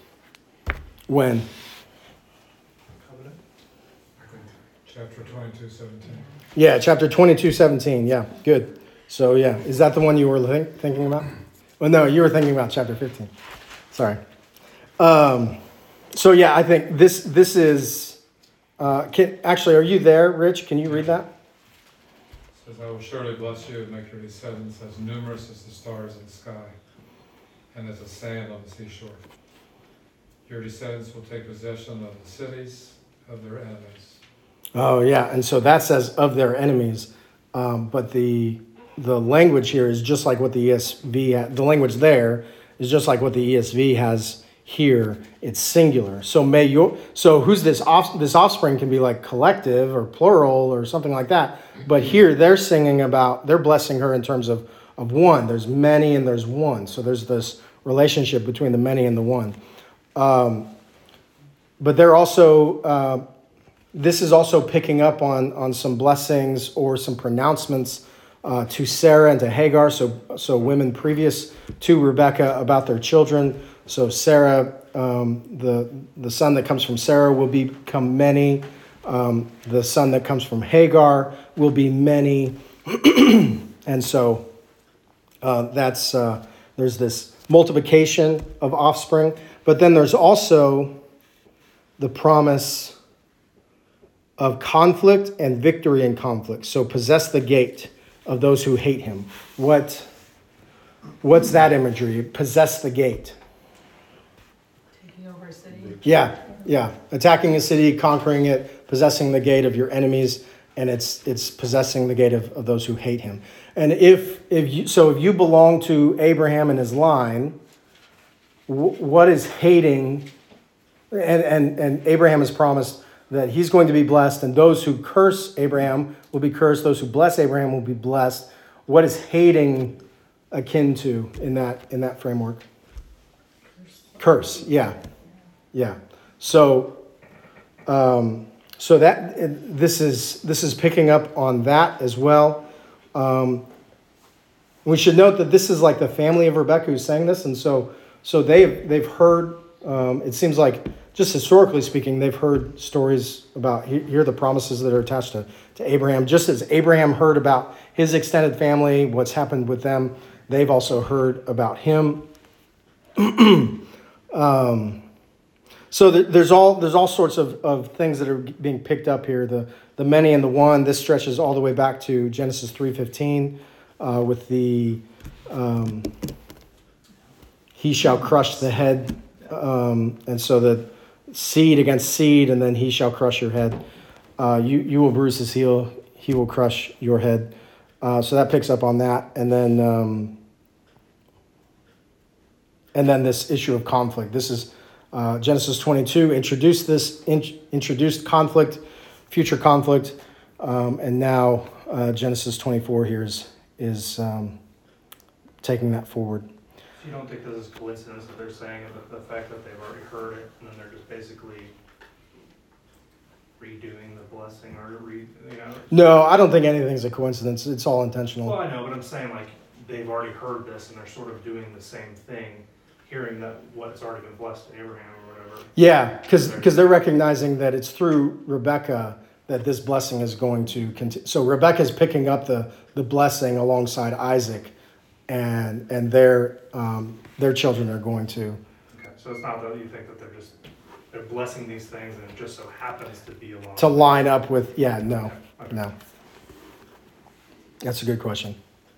when? Covenant. I think chapter twenty-two, seventeen. Yeah, chapter twenty-two, seventeen. Yeah, good. So yeah, is that the one you were think, thinking about? Well, no, you were thinking about chapter fifteen. Sorry. Um, so yeah, I think this this is. Uh, can, actually, are you there, Rich? Can you read that? It says, I will surely bless you and make your descendants as numerous as the stars in the sky and as the sand on the seashore. Your descendants will take possession of the cities of their enemies. Oh yeah, and so that says of their enemies, um, but the the language here is just like what the E S V. Ha- the language there is just like what the E S V has here. It's singular. So may your so who's this off this offspring can be like collective or plural or something like that. But here they're singing about they're blessing her in terms of of one. There's many and there's one. So there's this relationship between the many and the one. Um, but they're also. Uh, This is also picking up on, on some blessings or some pronouncements uh, to Sarah and to Hagar, so so women previous to Rebekah about their children. So Sarah, um, the the son that comes from Sarah will become many. Um, the son that comes from Hagar will be many, and so uh, that's uh, there's this multiplication of offspring. But then there's also the promise of conflict and victory in conflict. So possess the gate of those who hate him. What, what's that imagery? Possess the gate. Taking over a city. Yeah, yeah. Attacking a city, conquering it, possessing the gate of your enemies, and it's it's possessing the gate of, of those who hate him. And if if you so if you belong to Abraham and his line, w- what is hating? And and and Abraham has promised that he's going to be blessed, and those who curse Abraham will be cursed. Those who bless Abraham will be blessed. What is hating akin to in that in that framework? Curse, yeah, yeah. So, um, so that this is this is picking up on that as well. Um, we should note that this is like the family of Rebekah who's saying this, and so so they've they've heard. Um, it seems like, just historically speaking, they've heard stories about, here are the promises that are attached to, to Abraham. Just as Abraham heard about his extended family, what's happened with them, they've also heard about him. um, so th- there's all there's all sorts of, of things that are being picked up here. The the many and the one, this stretches all the way back to Genesis three fifteen uh, with the um, he shall crush the head. Um, and so the seed against seed, and then he shall crush your head. Uh, you you will bruise his heel; he will crush your head. Uh, so that picks up on that, and then um, and then this issue of conflict. This is uh, Genesis twenty-two. Introduced this in, introduced conflict, future conflict, um, and now uh, Genesis twenty-four here is is um, taking that forward. You don't think this is coincidence that they're saying the, the fact that they've already heard it and then they're just basically redoing the blessing or re, you know? No, I don't think anything's a coincidence. It's all intentional. Well, I know, but I'm saying like they've already heard this and they're sort of doing the same thing, hearing that what's already been blessed to Abraham or whatever. Yeah, because because they're recognizing that it's through Rebekah that this blessing is going to continue. So Rebekah's picking up the the blessing alongside Isaac, and and their um, their children are going to. Okay, so it's not that you think that they're just they're blessing these things and it just so happens to be along. To line up with, yeah, no, Okay. no. That's a good question.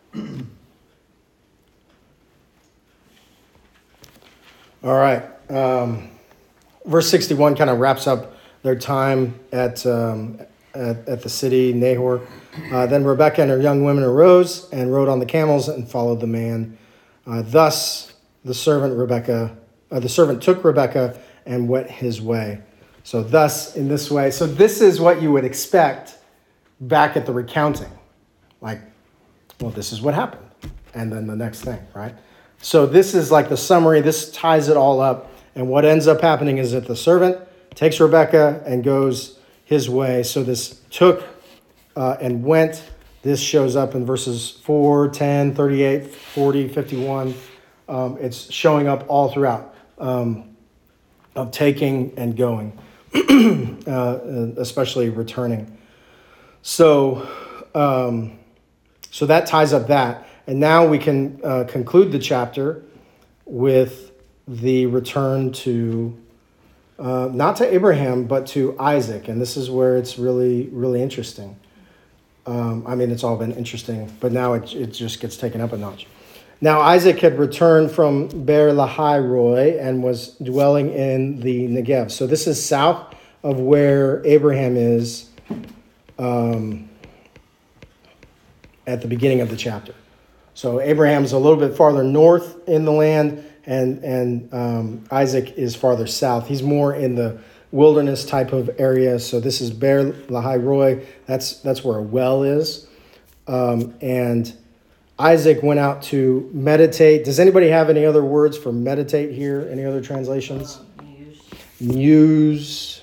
All right. Um, verse sixty-one kind of wraps up their time at, um, at, at the city, Nahor. Uh, then Rebekah and her young women arose and rode on the camels and followed the man. Uh, thus, the servant Rebekah, uh, the servant took Rebekah and went his way. So thus, in this way. So this is what you would expect back at the recounting. Like, well, this is what happened. and then the next thing, right? So this is like the summary. This ties it all up. And what ends up happening is that the servant takes Rebekah and goes his way. So this took uh, and went. This shows up in verses four, ten, thirty-eight, forty, fifty-one. Um, it's showing up all throughout um, of taking and going, uh, especially returning. So, um, so that ties up that. And now we can uh, conclude the chapter with the return to, uh, not to Abraham, but to Isaac. And this is where it's really, really interesting. Um, I mean, it's all been interesting, but now it, it just gets taken up a notch. Now, Isaac had returned from Beer Lahai Roi and was dwelling in the Negev. So this is south of where Abraham is um, at the beginning of the chapter. So Abraham's a little bit farther north in the land, and, and um, Isaac is farther south. He's more in the wilderness type of area. So this is Beer Lahai Roi. That's, that's where a well is. Um, and Isaac went out to meditate. Does anybody have any other words for meditate here? Any other translations? Muse. Muse.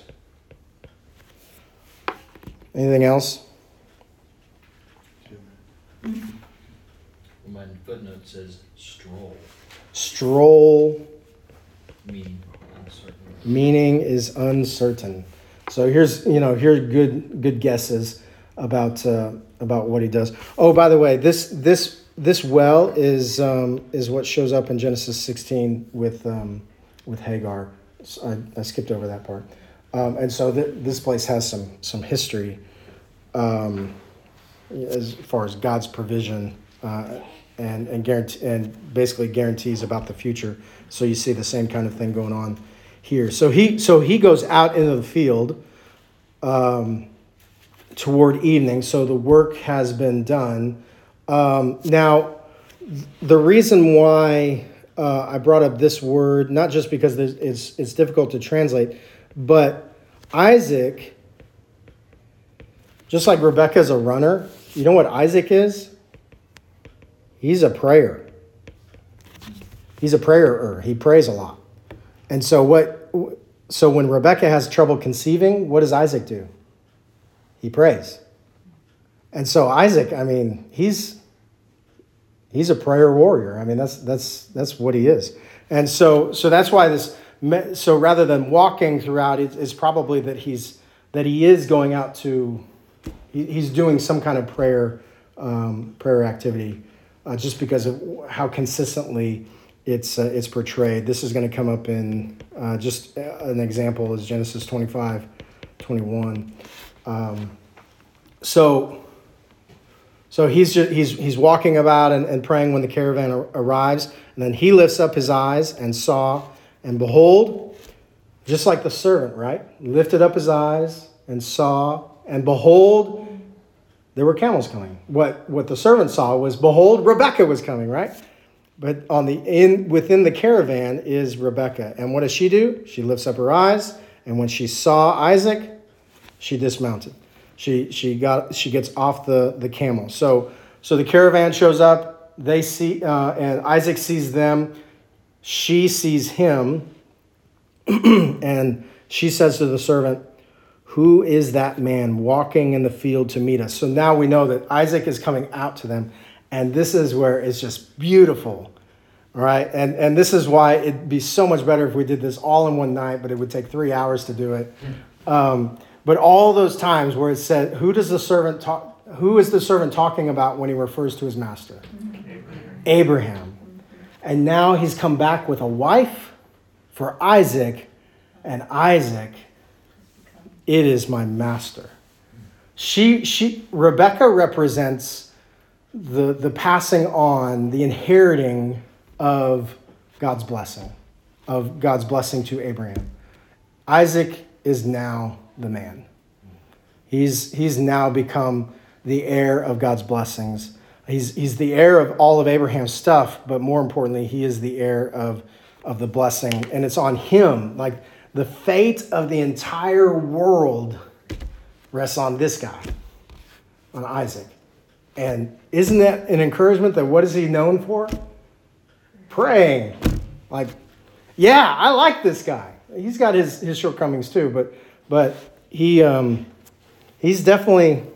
Anything else? My footnote says stroll, Stroll. meaning uncertain. Meaning is uncertain. So here's, you know, here's good good guesses about uh, about what he does. Oh, by the way, this this this well is um, is what shows up in Genesis sixteen with um, with Hagar. So I, I skipped over that part. Um, and so th- this place has some some history um, as far as God's provision uh, and and guarantee and basically guarantees about the future. So you see the same kind of thing going on here. So he so he goes out into the field um, toward evening. So the work has been done. Um, now, the reason why uh, I brought up this word, not just because it's it's difficult to translate, but Isaac, just like Rebekah is a runner, you know what Isaac is? He's a prayer. He's a prayer-er. He prays a lot. And so what? So when Rebekah has trouble conceiving, what does Isaac do? He prays. And so Isaac, I mean, he's he's a prayer warrior. I mean, that's that's that's what he is. And so so that's why this. So rather than walking throughout, it's probably that he's that he is going out to. He's doing some kind of prayer um, prayer activity, uh, just because of how consistently it's uh, it's portrayed. This is going to come up in uh, just an example is Genesis twenty-five, twenty-one. Um, so. So he's just, he's he's walking about and, and praying when the caravan ar- arrives, and then he lifts up his eyes and saw, and behold, just like the servant, right? Lifted up his eyes and saw, and behold, there were camels coming. What what the servant saw was, behold, Rebekah was coming, right? But on the in within the caravan is Rebekah, and what does she do? She lifts up her eyes, and when she saw Isaac, she dismounted. She she got she gets off the, the camel. So so the caravan shows up. They see uh, and Isaac sees them. She sees him, and she says to the servant, "Who is that man walking in the field to meet us?" So now we know that Isaac is coming out to them, and this is where it's just beautiful, all right? And and this is why it'd be so much better if we did this all in one night, but it would take three hours to do it. Um, But all those times where it said, who does the servant talk, who is the servant talking about when he refers to his master? Abraham. Abraham. And now he's come back with a wife for Isaac, and Isaac, it is my master. She, she, Rebekah represents the, the passing on, the inheriting of God's blessing, of God's blessing to Abraham. Isaac is now the man. He's he's now become the heir of God's blessings. He's he's the heir of all of Abraham's stuff, but more importantly, he is the heir of, of the blessing. And it's on him. Like the fate of the entire world rests on this guy, on Isaac. And isn't that an encouragement that what is he known for? Praying. Like, yeah, I like this guy. He's got his, his shortcomings too, but but he um, he's definitely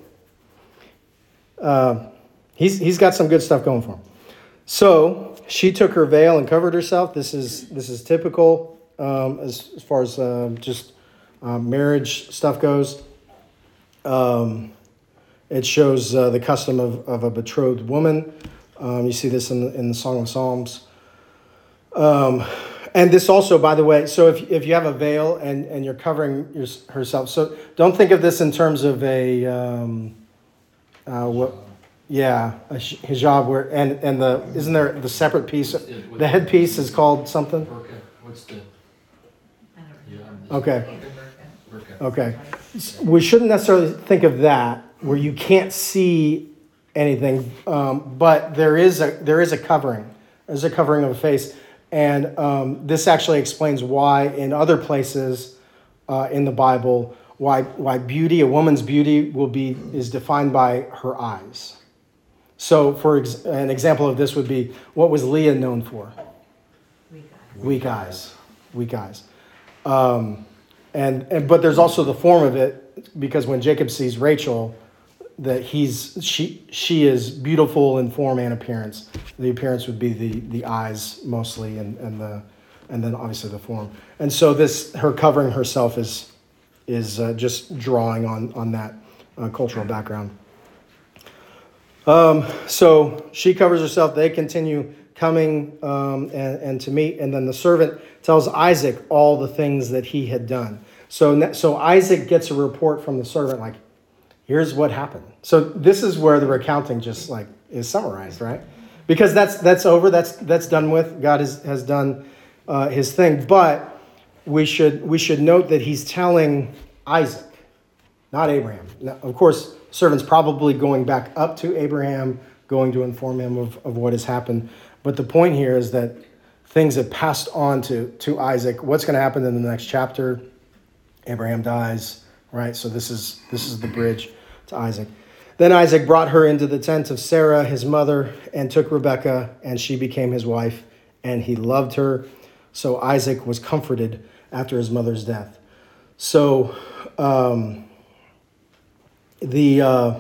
uh, he's he's got some good stuff going for him. So she took her veil and covered herself. This is this is typical um, as, as far as uh, just uh, marriage stuff goes. Um, it shows uh, the custom of, of a betrothed woman. Um, you see this in the, in the Song of Psalms. Um, and this also, by the way, so if if you have a veil and, and you're covering your, herself, so don't think of this in terms of a um, uh, what, yeah, a hijab where and and the isn't there the separate piece? The headpiece is called something. Burqa. What's the? I don't Yeah, know. I'm- Okay. Burqa. Okay. We shouldn't necessarily think of that where you can't see anything, um, but there is a there is a covering. There's a covering of a face, and um, this actually explains why in other places uh, in the Bible why why beauty, a woman's beauty, will be is defined by her eyes. So, for ex- an example of this would be, what was Leah known for? We got Weak eyes. Weak eyes. Um, and, and but there's also the form of it, because when Jacob sees Rachel, that he's she she is beautiful in form and appearance. The appearance would be the the eyes mostly, and, and the and then obviously the form. And so this her covering herself is is uh, just drawing on on that uh, cultural background. Um, so she covers herself. They continue coming um, and, and to meet. And then the servant tells Isaac all the things that he had done. So, so Isaac gets a report from the servant, like, here's what happened. So this is where the recounting just like is summarized, right? Because that's that's over. That's that's done with. God has, has done uh, his thing. But we should we should note that he's telling Isaac, not Abraham. Now, of course, servant's probably going back up to Abraham, going to inform him of, of what has happened. But the point here is that things have passed on to, to Isaac. What's going to happen in the next chapter? Abraham dies, right? So this is this is the bridge to Isaac. Then Isaac brought her into the tent of Sarah, his mother, and took Rebekah, and she became his wife, and he loved her. So Isaac was comforted after his mother's death. So um, the uh,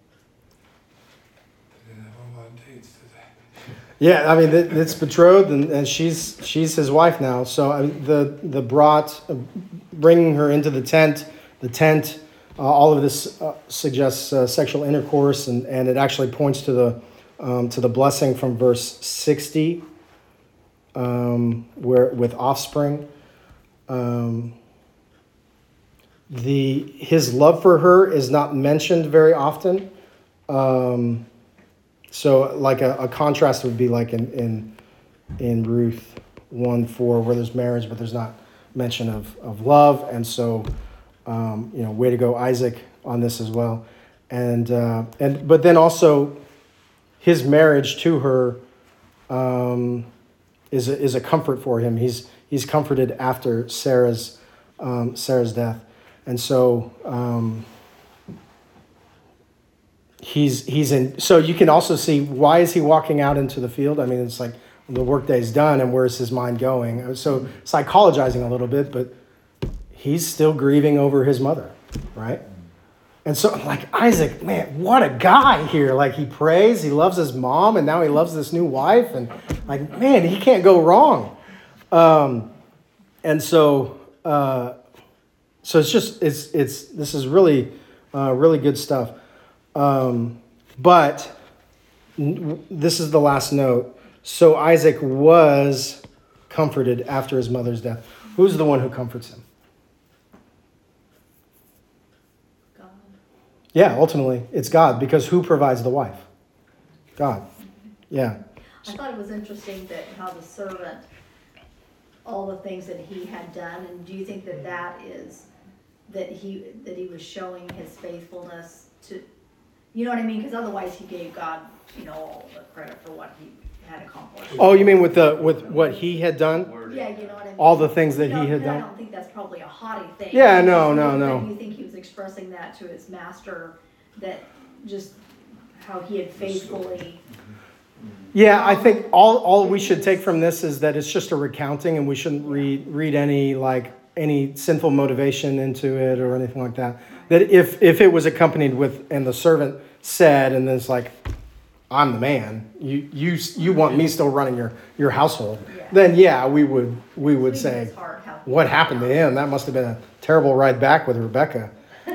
Didn't have a lot of dates today. yeah, I mean it, it's betrothed, and, and she's she's his wife now. So I mean, the the brought uh, bringing her into the tent, the tent. Uh, all of this uh, suggests uh, sexual intercourse, and, and it actually points to the um, to the blessing from verse sixty, um, where with offspring. Um, the his love for her is not mentioned very often. Um, so, like a, a contrast would be like in in in Ruth one four, where there's marriage, but there's not mention of of love, and so. Um, you know, way to go, Isaac, on this as well, and uh, and but then also, his marriage to her um, is a, is a comfort for him. He's he's comforted after Sarah's um, Sarah's death, and so um, he's he's in. So you can also see, why is he walking out into the field? I mean, it's like the workday's done, and where's his mind going? So psychologizing a little bit, but. He's still grieving over his mother, right? And so, like, Isaac, man, what a guy here. Like, he prays, he loves his mom, and now he loves this new wife. And, like, man, he can't go wrong. Um, and so, uh, so it's just, it's, it's, this is really, uh, really good stuff. Um, but n- this is the last note. So Isaac was comforted after his mother's death. Who's the one who comforts him? Yeah, ultimately, it's God, because who provides the wife? God. Yeah. I thought it was interesting that how the servant, all the things that he had done, and do you think that that is, that he, that he was showing his faithfulness to, you know what I mean? Because otherwise he gave God, you know, all the credit for what he had accomplished. Oh, you mean with the with what he had done? Yeah, you know what I mean? All the things that You know, he had and I done? don't think that's probably a haughty thing. Yeah, no, no, But no. you think he was expressing that to his master, that just how he had faithfully, Yeah, I think all, all we should take from this is that it's just a recounting, and we shouldn't read read any like any sinful motivation into it or anything like that. That if if it was accompanied with, and the servant said, and then it's like, I'm the man, you you you want me still running your your household, Yeah. then yeah, we would we would Please say, his heart, how- what happened to him? That must have been a terrible ride back with Rebecca,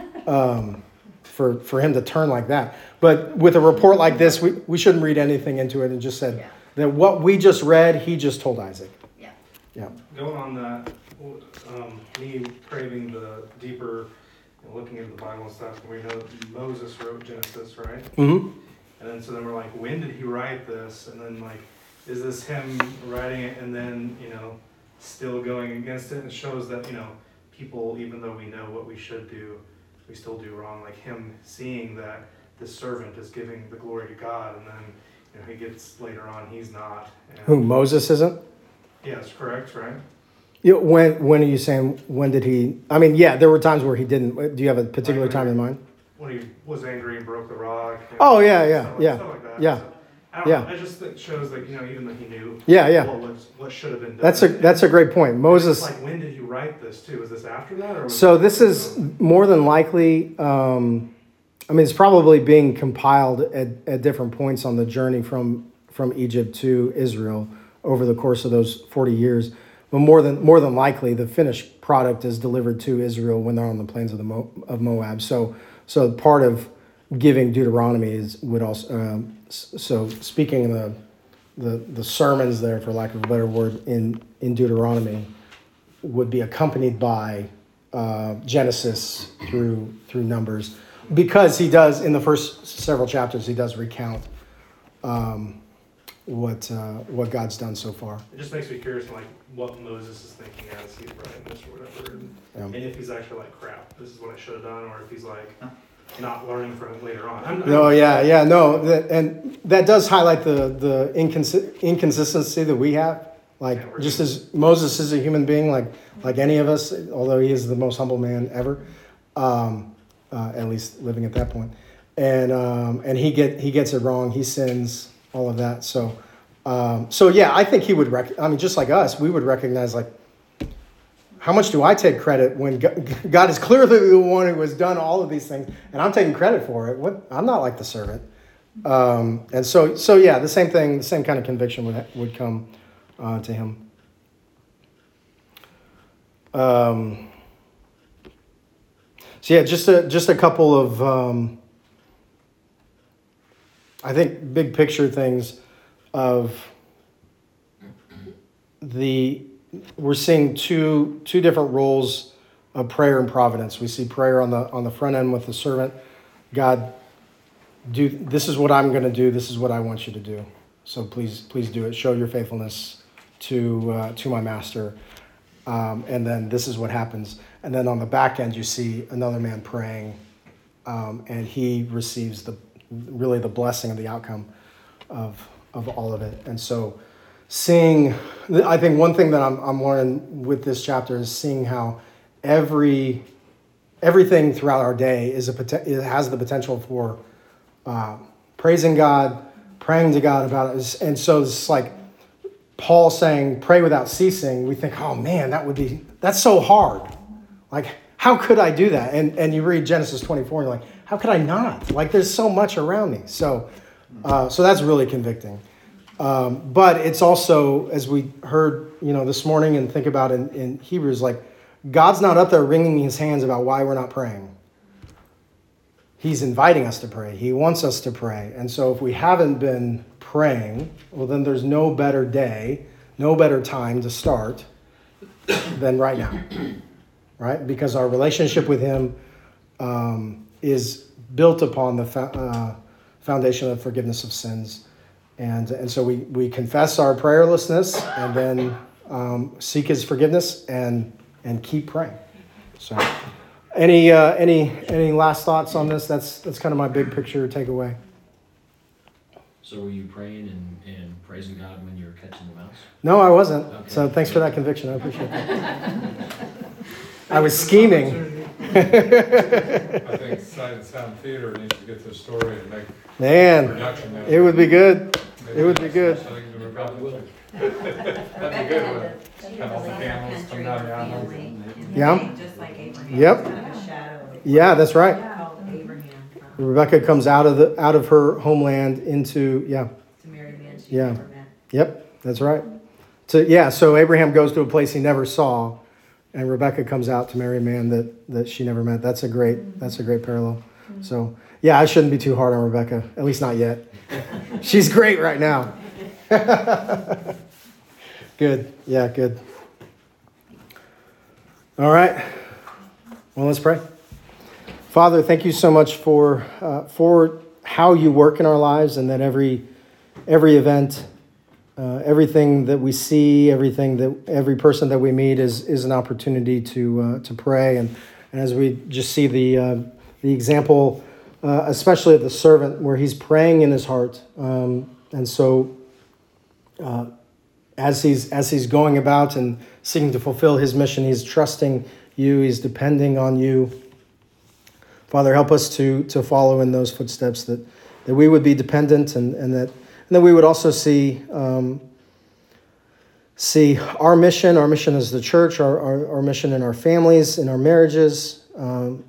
um, for for him to turn like that. But with a report like this, we, we shouldn't read anything into it, and just said Yeah. that what we just read, he just told Isaac. Yeah. Yeah. Going on that, um, me craving the deeper, you know, looking into the Bible and stuff, we know Moses wrote Genesis, right? Mm-hmm. And then so then we're like, when did he write this? And then like, is this him writing it and then, you know, still going against it? And it shows that, you know, people, even though we know what we should do, we still do wrong. Like him seeing that this servant is giving the glory to God, and then, you know, he gets later on, he's not. And, Who, Moses isn't? Yeah, that's correct, right? You know, when when are you saying, when did he? I mean, yeah, there were times where he didn't. Do you have a particular time in mind? When he was angry and broke the rock. And Oh, yeah, yeah, stuff like, yeah, stuff like that. yeah, So, I don't yeah. know, I just think it shows that, you know, even though he knew Yeah, yeah. what was, what should have been done. That's a that's a great point. It's Moses. like, when did he write this too? Was this after that? Or was So it- this is more than likely. Um, I mean, it's probably being compiled at, at different points on the journey from from Egypt to Israel over the course of those forty years. But more than more than likely, the finished product is delivered to Israel when they're on the plains of the Mo, of Moab. So so part of giving Deuteronomy is would also. Um, so speaking of the, the the sermons there, for lack of a better word, in in Deuteronomy, would be accompanied by uh, Genesis through through Numbers, because he does, in the first several chapters, he does recount um, what uh, what God's done so far. It just makes me curious, like, what Moses is thinking as he's writing this or whatever. And, Yeah. and if he's actually like, crap, this is what I should have done, or if he's like, not learning from it later on. I'm, No, yeah, yeah, no, that, and that does highlight the the inconsi- inconsistency that we have. Like, Yeah, we're just as Moses is a human being, like like any of us, although he is the most humble man ever, um, uh, at least living at that point, and um, and he get he gets it wrong, he sins, all of that. So, um, so yeah, I think he would. Rec- I mean, just like us, we would recognize, like, how much do I take credit when God is clearly the one who has done all of these things, and I'm taking credit for it? What? I'm not like the servant. Um, and so, so yeah, the same thing, the same kind of conviction would would come uh, to him. Um, so yeah, just a just a couple of um, I think big picture things of the. We're seeing two two different roles of prayer and providence. We see prayer on the on the front end with the servant. God, do this is what I'm going to do. This is what I want you to do. So please please do it. Show your faithfulness to uh, to my master. Um, and then this is what happens. And then on the back end, you see another man praying, um, and he receives the really the blessing of the outcome of of all of it. And so. Seeing, I think one thing that I'm I'm learning with this chapter is seeing how every everything throughout our day is a poten- it has the potential for uh, praising God, praying to God about it, and so it's like Paul saying, "Pray without ceasing." We think, "Oh man, that would be that's so hard. Like, how could I do that?" And and you read Genesis twenty-four, and you're like, "How could I not?" Like, there's so much around me. So, uh, so that's really convicting. Um, but it's also, as we heard, you know, this morning and think about in, in Hebrews, like, God's not up there wringing his hands about why we're not praying. He's inviting us to pray. He wants us to pray. And so if we haven't been praying, well, then there's no better day, no better time to start than right now, right? Because our relationship with him um, is built upon the fo- uh, foundation of forgiveness of sins. And, and so we, we confess our prayerlessness, and then um, seek his forgiveness and and keep praying. So any uh, any any last thoughts on this? That's that's kind of my big picture takeaway. So were you praying and, and praising God when you were catching the mouse? No, I wasn't. Okay. So thanks for that conviction. I appreciate that. I was scheming. I think Sight and Sound Theater needs to get this story and make a Man, production. out of it would be good. Maybe it would be good. something to remember. Probably will. That'd be good, wouldn't it? Have all the camels come down the aisle. Yeah. Just like Abraham. Yep. It's kind of a shadow. Yeah, that's right. Called Abraham from, Rebecca comes out of the out of her homeland into yeah. to marry a man she Yeah. never met. Yep, that's right. So yeah, so Abraham goes to a place he never saw, and Rebecca comes out to marry a man that, that she never met. That's a great that's a great parallel. So yeah, I shouldn't be too hard on Rebecca, at least not yet. She's great right now. Good. Yeah, good. All right. Well, let's pray. Father, thank you so much for uh, for how you work in our lives, and that every every event, uh, everything that we see, everything that every person that we meet is is an opportunity to uh, to pray. And, and as we just see the uh, the example, uh, especially of the servant, where he's praying in his heart, um, and so uh, as he's as he's going about and seeking to fulfill his mission, he's trusting you, he's depending on you. Father, help us to to follow in those footsteps, that, that we would be dependent, and, and that and that we would also see um, see our mission, our mission as the church, our, our, our mission in our families, in our marriages, um,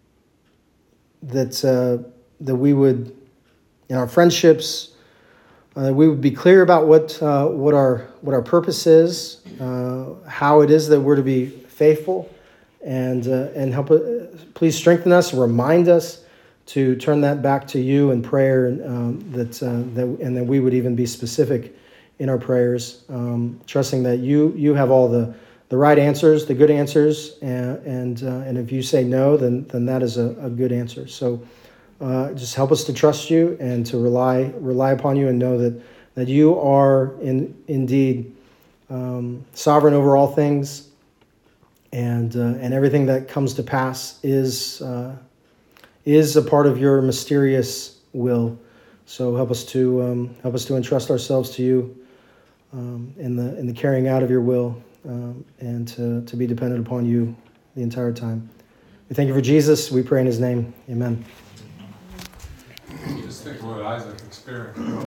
that uh, that we would, in our friendships, uh, we would be clear about what uh, what our what our purpose is, uh, how it is that we're to be faithful, and uh, and help. Uh, please strengthen us, remind us to turn that back to you in prayer, and um, that uh, that and that we would even be specific in our prayers, um, trusting that you you have all the, the right answers, the good answers, and and, uh, and if you say no, then then that is a, a good answer. So uh, just help us to trust you and to rely rely upon you, and know that that you are in indeed um, sovereign over all things. And uh, and everything that comes to pass is uh, is a part of your mysterious will. So help us to um, help us to entrust ourselves to you um, in the in the carrying out of your will, um, and to to be dependent upon you the entire time. We thank you for Jesus. We pray in His name. Amen. Just think of what Isaac experienced.